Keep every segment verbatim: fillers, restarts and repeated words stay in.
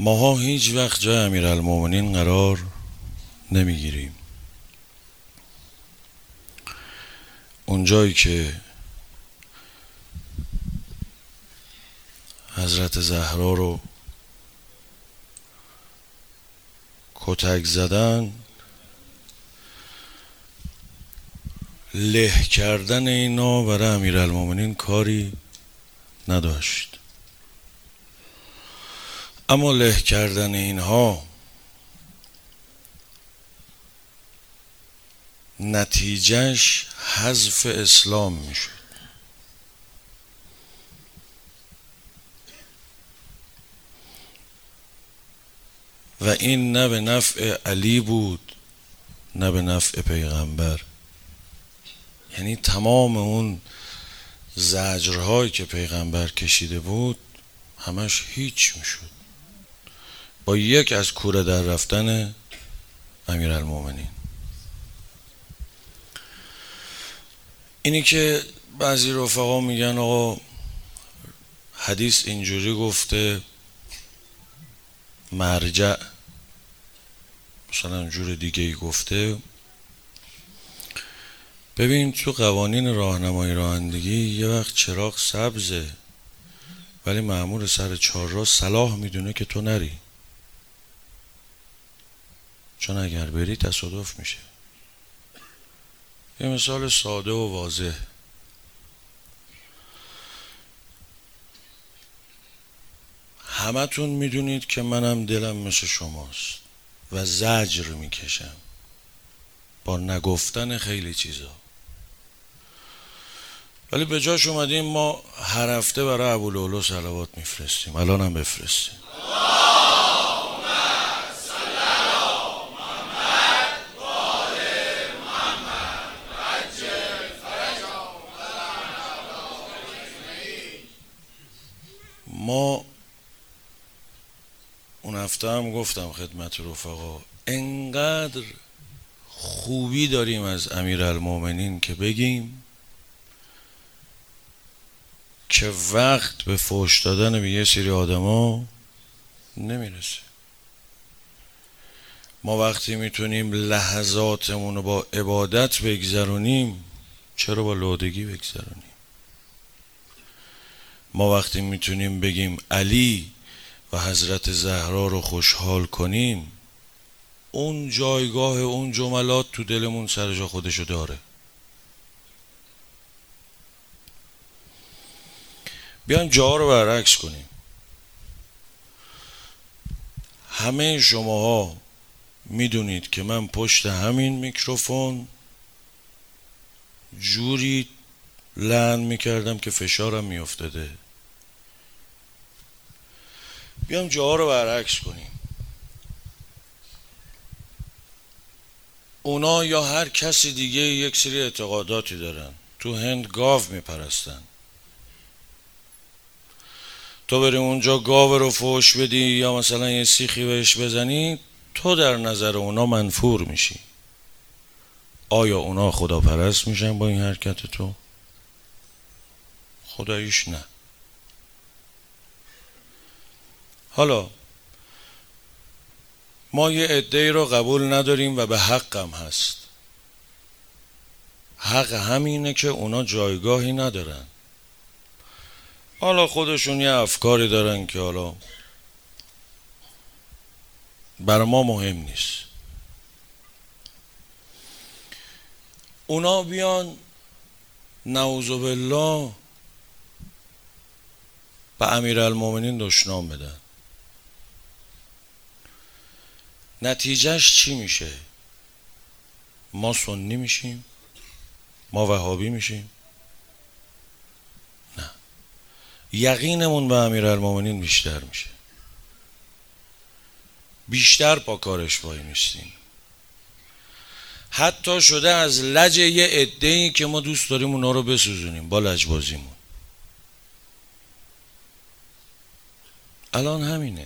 ماها هیچ وقت جای امیرالمومنین قرار نمیگیریم. اونجایی که حضرت زهرا رو کتک زدن، له کردن اینا برای امیرالمومنین کاری نداشت. اما له کردن اینها نتیجهش حذف اسلام میشد و این نه به نفع علی بود نه به نفع پیغمبر. یعنی تمام اون زجرهایی که پیغمبر کشیده بود همش هیچ میشد با یک از کوره در رفتن امیرالمومنین. اینی که بعضی رفقا میگن آقا حدیث اینجوری گفته، مرجع مثلا جور دیگه ای گفته. ببین تو قوانین راهنمایی رانندگی یه وقت چراغ سبزه ولی مأمور سر چهارراه صلاح میدونه که تو نری، چون اگر بری تصادف میشه. یه مثال ساده و واضح. همتون میدونید که منم دلم مثل شماست و زجر میکشم با نگفتن خیلی چیزا، ولی به جاش اومدیم ما هر هفته برای ابولولو صلوات میفرستیم. الان هم بفرستیم. ما اون هفته هم گفتم خدمت رفقا انقدر خوبی داریم از امیرالمومنین که بگیم که وقت به فحش دادن به یه سری آدما نمیرسه. ما وقتی میتونیم لحظاتمون رو با عبادت بگذرونیم چرا با لودگی بگذرونیم؟ ما وقتی میتونیم بگیم علی و حضرت زهرا رو خوشحال کنیم اون جایگاه اون جملات تو دلمون سر جا خودشو داره. بیایم جاها رو برعکس کنیم. همه شماها میدونید که من پشت همین میکروفون جوری لعن میکردم که فشارم میافتاده. بیام جاها رو برعکس کنیم. اونا یا هر کسی دیگه یک سری اعتقاداتی دارن. تو هند گاو میپرستن، تو بری اونجا گاو رو فحش بدی یا مثلا یه سیخی بهش بزنی تو در نظر اونا منفور میشی. آیا اونا خداپرست میشن با این حرکت تو؟ خداییش نه. حالا ما یه عده‌ای رو قبول نداریم و به حقم هست. حق همینه که اونا جایگاهی ندارن. حالا خودشون یه افکاری دارن که حالا برای ما مهم نیست. اونا بیان نعوذ بالله به امیرالمومنین دشنام بدن. نتیجهش چی میشه؟ ما سنی میشیم؟ ما وهابی میشیم؟ نه. یقینمون به امیرالمومنین بیشتر میشه. بیشتر پا کارش وای میستیم. حتی شده از لج یه عده‌ای که ما دوست داریم اونا رو بسوزونیم با لجبازیمون. الان همینه.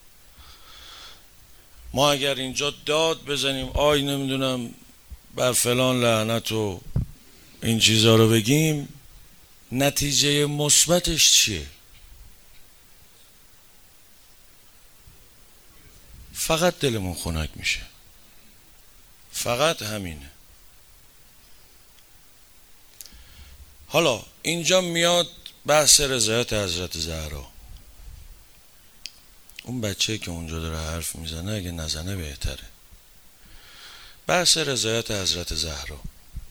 ما اگر اینجا داد بزنیم آی نمیدونم بر فلان لعنت و این چیزا رو بگیم نتیجه مثبتش چیه؟ فقط دلمون خنک میشه. فقط همینه. حالا اینجا میاد بحث رضایت حضرت زهرا. اون بچه که اونجا داره حرف میزنه اگه نزنه بهتره. بحث رضایت حضرت زهرا.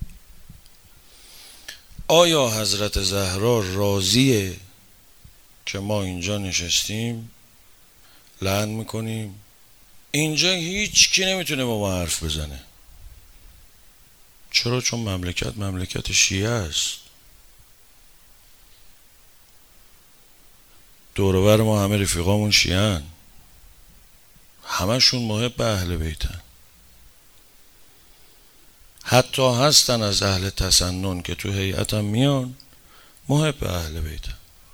آیا حضرت زهرا راضیه که ما اینجا نشستیم لعن میکنیم؟ اینجا هیچ کی نمیتونه با ما حرف بزنه. چرا؟ چون مملکت مملکت شیعه است. دور و بر ما همه رفیقامون شیعه‌ان، همشون محب اهل بیتن. حتی هستن از اهل تسنن که تو هیئتم میان محب اهل بیتن.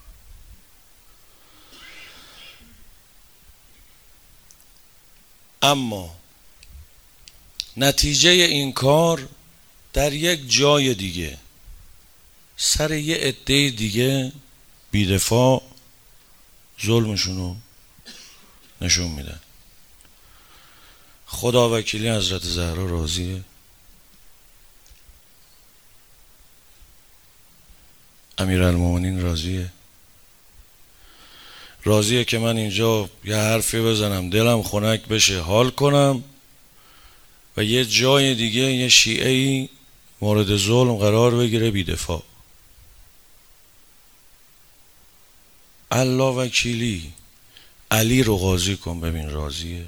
اما نتیجه این کار در یک جای دیگه سر یه عده دیگه بی‌دفاع ظلمشونو نشون میدن. خدا وکیلی حضرت زهرا راضیه؟ امیرالمومنین راضیه؟ راضیه که من اینجا یه حرفی بزنم دلم خنک بشه حال کنم و یه جای دیگه یه شیعه‌ای مورد ظلم قرار بگیره بی‌دفاع؟ الله وکیلی علی رو قاضی کن ببین راضیه؟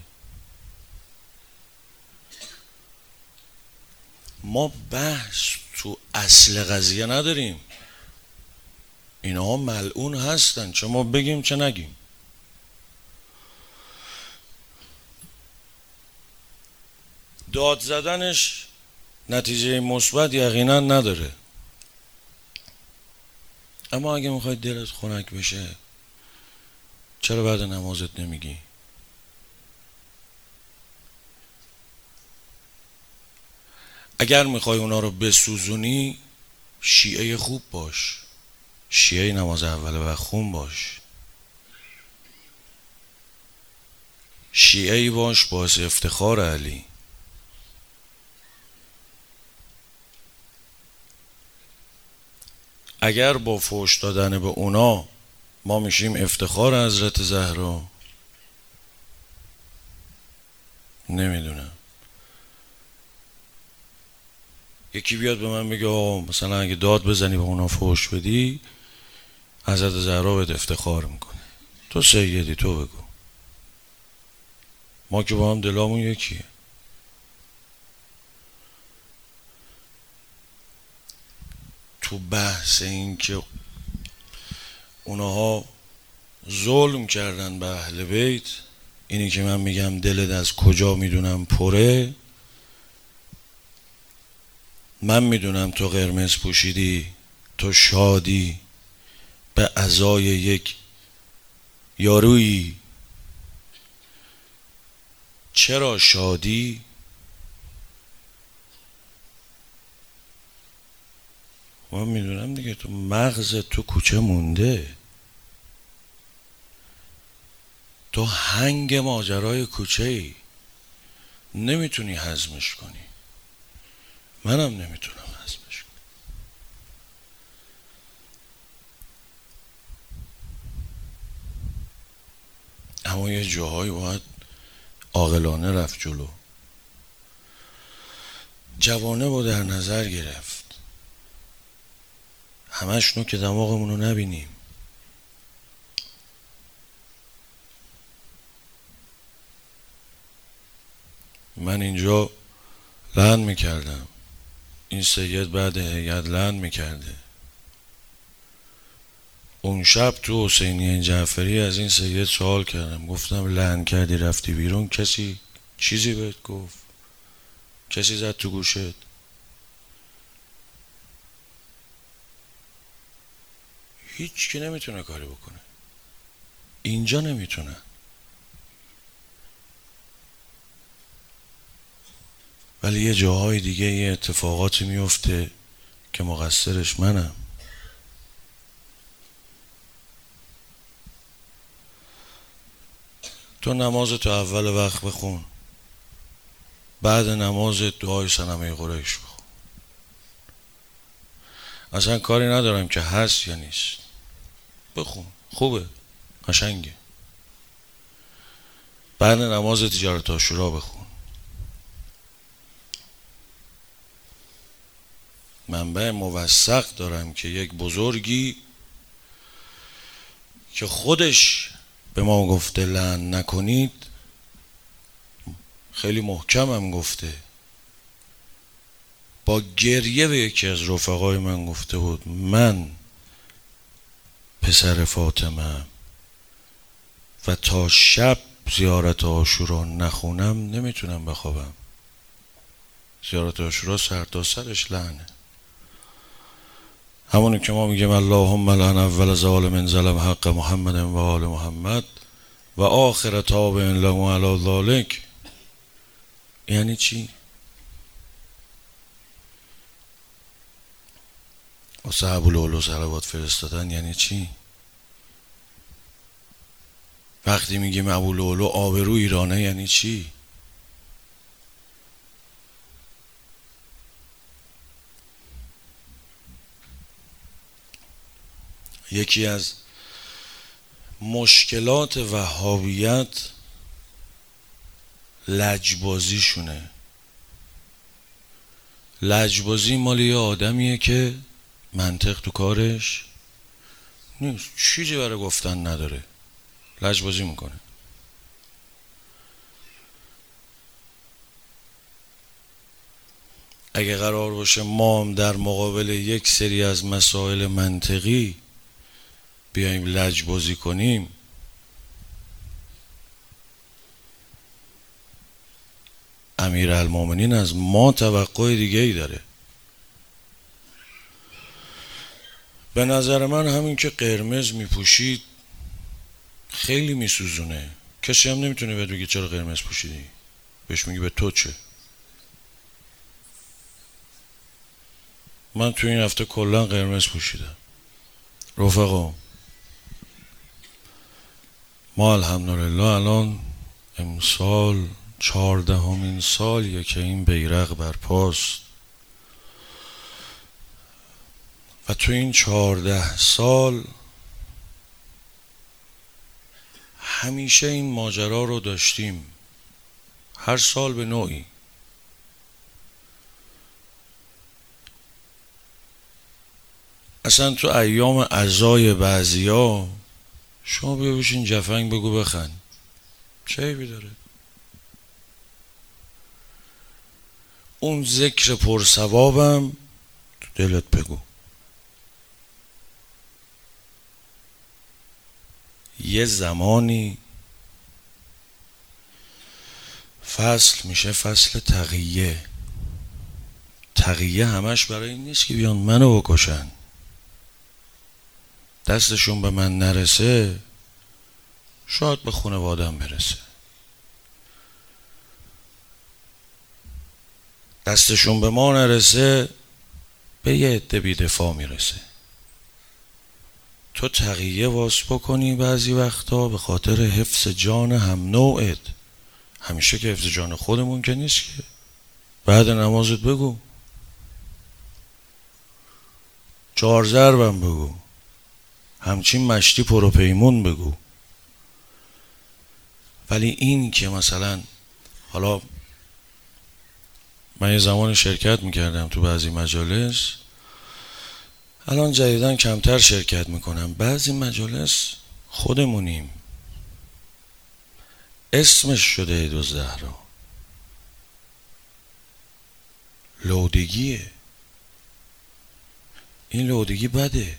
ما بحث تو اصل قضیه نداریم. اینها ملعون هستن، چه ما بگیم چه نگیم. داد زدنش نتیجه مثبت یقینا نداره. اما اگه میخوای دلت خنک بشه چرا بعد نمازت نمیگی؟ اگر میخوای اونا رو بسوزونی شیعه خوب باش، شیعه نماز اول وقت خون باش، شیعه باش باعث افتخار علی. اگر با فحش دادن به اونا ما میشیم افتخار حضرت زهرا، نمیدونم. یکی بیاد به من بگه آقا مثلا اگه داد بزنی به اونا فحش بدی حضرت زهرا بهت افتخار میکنه. تو سیدی، تو بگو. ما که با هم دلامون یکیه. تو بحث این که اونها ظلم کردن به اهل بیت، اینی که من میگم دلت از کجا میدونم پره. من میدونم تو قرمز پوشیدی، تو شادی به عزای یک یارویی. چرا شادی؟ من میدونم دیگه تو مغز تو کوچه مونده، تو هنگ ماجرای کوچه ای، نمیتونی هضمش کنی. منم نمیتونم هضمش کنم. اما یه جاهایی باید عاقلانه رفت جلو، جوانه با در نظر گرفت. همشونو که دماغمونو نبینیم. من اینجا لعن میکردم، این سید بعد هیئت لعن میکرده. اون شب تو حسینیه جعفری از این سید سوال کردم، گفتم لعن کردی رفتی بیرون، کسی چیزی بهت گفت؟ کسی زد تو گوشت؟ هیچ کی نمیتونه کاری بکنه. اینجا نمیتونه. ولی یه جاهای دیگه یه اتفاقاتی میفته که مقصرش منم. تو نماز تو اول وقت بخون، بعد نماز دعای صنمه قریش بخون. اصلا کاری ندارم که هست یا نیست، بخون، خوبه، قشنگه. بعد نماز تجارت عاشورا بخون. منبع موثق دارم که یک بزرگی که خودش به ما گفته لعن نکنید، خیلی محکم هم گفته، با گریه به یکی از رفقای من گفته بود من پسر فاطمه و تا شب زیارت عاشورا نخونم نمیتونم بخوابم. زیارت عاشورا سر تا سرش لعنه. همونی که ما میگیم اللهم لعن اول ظالم ظلم حق محمد و آل محمد و آخر تابع له علی ذلک. یعنی چی؟ واسه ابوالعلا صلوات فرستادن یعنی چی؟ وقتی میگیم ابوالعلا آبرو ایرانه یعنی چی؟ یکی از مشکلات وهابیت لجبازیشونه. لجبازی مال یه آدمیه که منطق تو کارش نیست، چیزی برای گفتن نداره، لجبازی میکنه. اگه قرار باشه ما هم در مقابل یک سری از مسائل منطقی بیاییم لجبازی کنیم، امیرالمومنین از ما توقع دیگه ای داره. به نظر من همین که قرمز میپوشید خیلی میسوزونه. کسی هم نمیتونه بهت بگه چرا قرمز پوشیدی، بهش میگی به تو چه. من تو این هفته کلا قرمز پوشیدم. رفقا ما الحمدلله الان امسال چهاردهمین سالیه که این بیرق برپاست و تو این چهارده سال همیشه این ماجرا رو داشتیم، هر سال به نوعی. اصلا تو ایام عزای بعضیا شما بیا بشین جفنگ بگو بخند، چه عیبی داره؟ اون ذکر پرثوابم تو دلت بگو. یه زمانی فصل میشه فصل تقیه. تقیه همش برای این نیست که بیان منو بکشن، دستشون به من نرسه شاید به خانواده‌ام برسه، دستشون به ما نرسه به یه عده بی‌دفاع میرسه. تو تقیه واس بکنی بعضی وقتا به خاطر حفظ جان هم نوعت. همیشه که حفظ جان خودمون که نیست که. بعد نمازت بگو، چهار ضربم بگو، همچین مشتی پروپیمون بگو. ولی این که مثلا حالا من یه زمان شرکت میکردم تو بعضی مجالس، الان جدیدن کمتر شرکت میکنم. بعضی مجالس خودمونیم، اسمش شده عید الزهرا، لودگیه. این لودگی بده.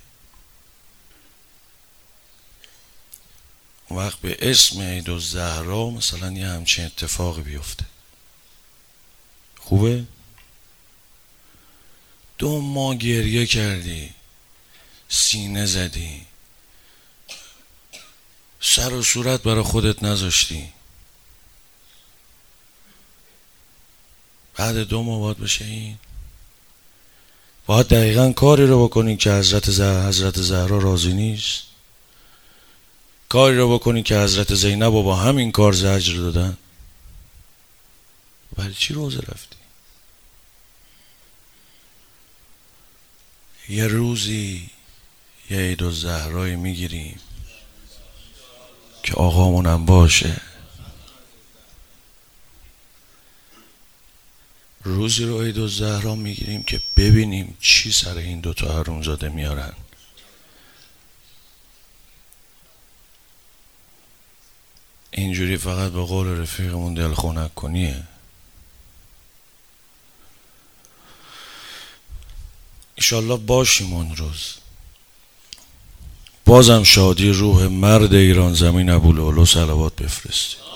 وقت به اسم عید الزهرا مثلا یه همچین اتفاقی بیفته خوبه؟ دو ماه گریه کردی، سینه زدی، سر و صورت برای خودت نذاشتی، بعد دو ماه باید بشه این؟ باید دقیقا کاری رو بکنی که حضرت زهرا حضرت زهرا راضی نیست. کاری رو بکنی که حضرت زینب رو با همین کار زجر دادن. برای چی روزه رفتی؟ یه روزی یه عید الزهرایی میگیریم که آقامونم باشه، روزی رو عید الزهرا میگیریم که ببینیم چی سر این دوتا حرومزاده میارن. اینجوری فقط به قول رفیقمون دل خنک کنیه. انشالله باشیم اون روز. بازم شادی روح مرد ایران زمین ابولولو صلوات بفرستید.